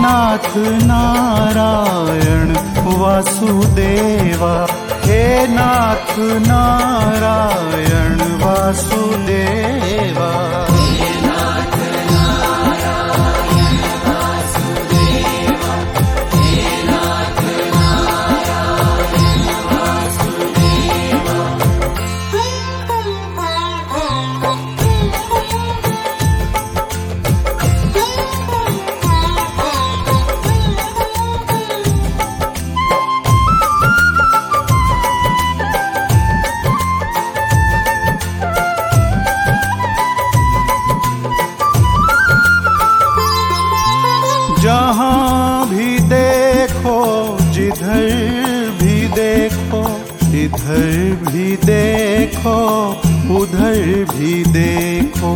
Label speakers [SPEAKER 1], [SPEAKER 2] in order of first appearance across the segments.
[SPEAKER 1] नाथ नारायण वासुदेवा, हे नाथ नारायण वासुदेवा। जहाँ भी देखो जिधर भी देखो, इधर भी देखो उधर भी देखो।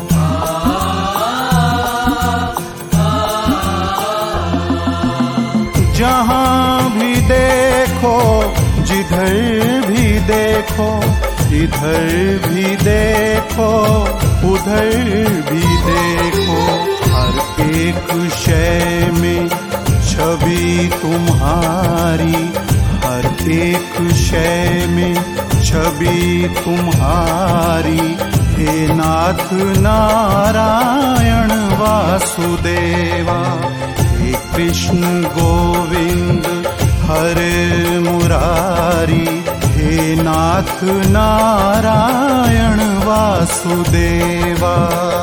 [SPEAKER 1] जहाँ भी देखो जिधर भी देखो, इधर भी देखो उधर भी देखो। हर एक शय में छवि तुम्हारी, हर एक शय में छवि तुम्हारी। हे नाथ नारायण वासुदेवा, हे कृष्ण गोविंद हरे मुरारी। हे नाथ नारायण वासुदेवा।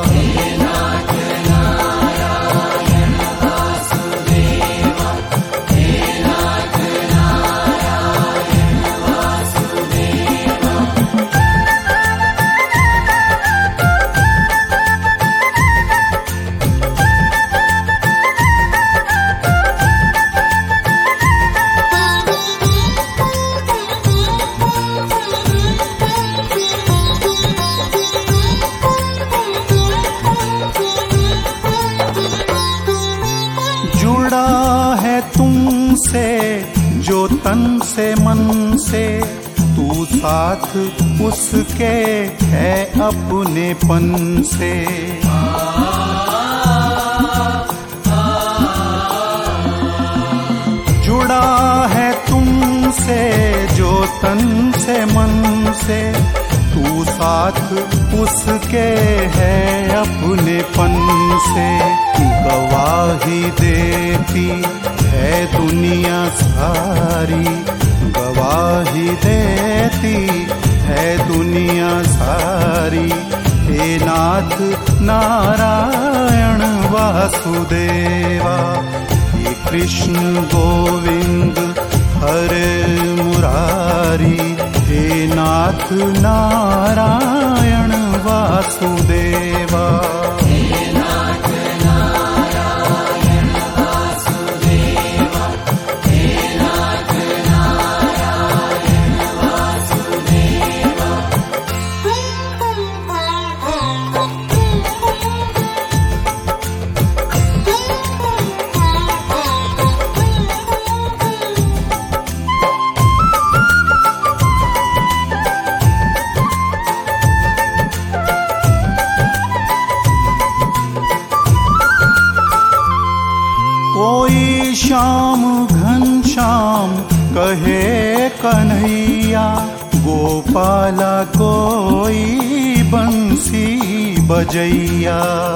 [SPEAKER 1] जुड़ा है तुमसे जो तन से मन से, तू साथ उसके है अपनेपन से। जुड़ा है तुमसे जो तन से मन से, तू साथ उसके है अपनेपन से। गवाही देती है दुनिया सारी, गवाही देती है दुनिया सारी। हे नाथ नारायण वासुदेवा, हे कृष्ण गोविंद हरे मुरारी। हे नाथ नारायण वासुदेवा। कोई श्याम घनश्याम कहे कन्हैया, गोपाला कोई बंसी बजैया।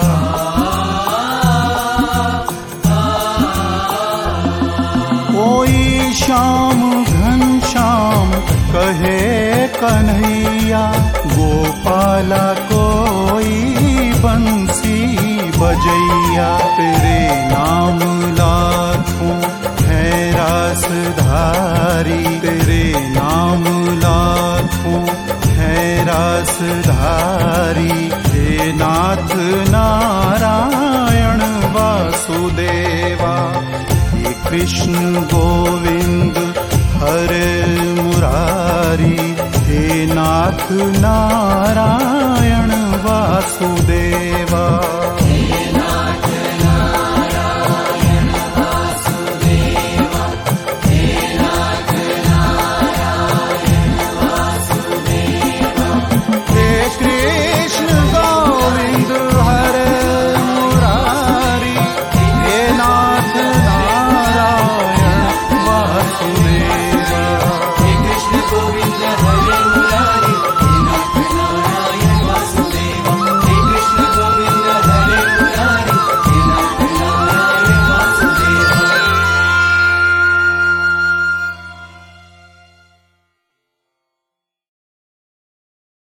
[SPEAKER 1] कोई श्याम घनश्याम कहे कन्हैया, गोपाला कोई बंसी बजैया। तेरे नाम लाखों है रासधारी, तेरे नाम लाखों है रासधारी। हे नाथ नारायण वासुदेवा, हे कृष्ण गोविंद हरे मुरारी। हे नाथ नारायण